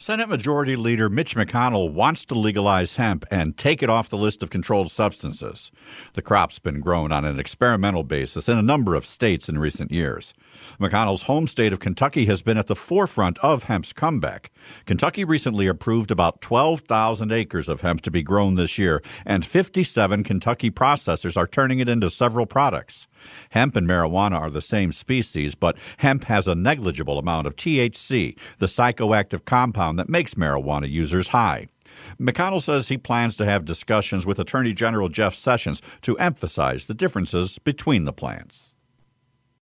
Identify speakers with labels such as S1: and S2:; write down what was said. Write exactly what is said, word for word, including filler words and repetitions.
S1: Senate Majority Leader Mitch McConnell wants to legalize hemp and take it off the list of controlled substances. The crop's been grown on an experimental basis in a number of states in recent years. McConnell's home state of Kentucky has been at the forefront of hemp's comeback. Kentucky recently approved about twelve thousand acres of hemp to be grown this year, and fifty-seven Kentucky processors are turning it into several products. Hemp and marijuana are the same species, but hemp has a negligible amount of T H C, the psychoactive compound that makes marijuana users high. McConnell says he plans to have discussions with Attorney General Jeff Sessions to emphasize the differences between the plants.